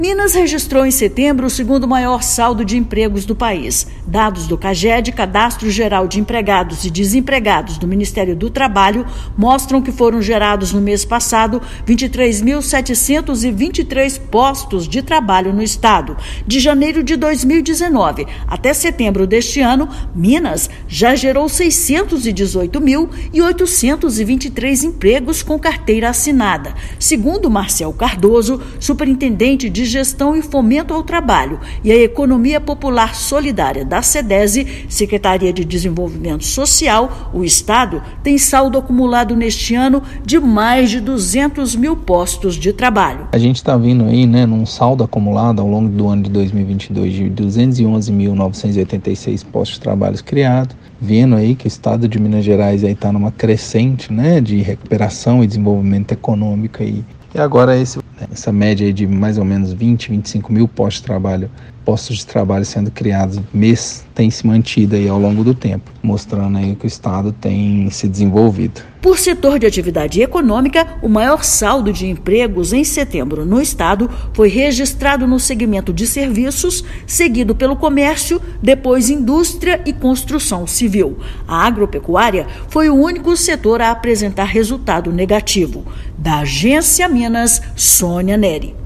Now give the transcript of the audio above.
Minas registrou em setembro o segundo maior saldo de empregos do país. Dados do CAGED, Cadastro Geral de Empregados e Desempregados do Ministério do Trabalho, mostram que foram gerados no mês passado 23.723 postos de trabalho no estado. De janeiro de 2019 até setembro deste ano, Minas já gerou 618.823 empregos com carteira assinada. Segundo Marcel Cardoso, superintendente de Gestão e Fomento ao Trabalho e a Economia Popular Solidária da SEDESE, Secretaria de Desenvolvimento Social, o Estado tem saldo acumulado neste ano de mais de 200 mil postos de trabalho. A gente está vindo aí, num saldo acumulado ao longo do ano de 2022 de 211.986 postos de trabalho criados, vendo aí que o Estado de Minas Gerais está numa crescente, de recuperação e desenvolvimento econômico aí. E agora essa média aí de mais ou menos 25 mil postos de trabalho sendo criados mês tem se mantido aí ao longo do tempo, mostrando aí que o Estado tem se desenvolvido. Por setor de atividade econômica, o maior saldo de empregos em setembro no estado foi registrado no segmento de serviços, seguido pelo comércio, depois indústria e construção civil. A agropecuária foi o único setor a apresentar resultado negativo. Da Agência Minas, Sônia Neri.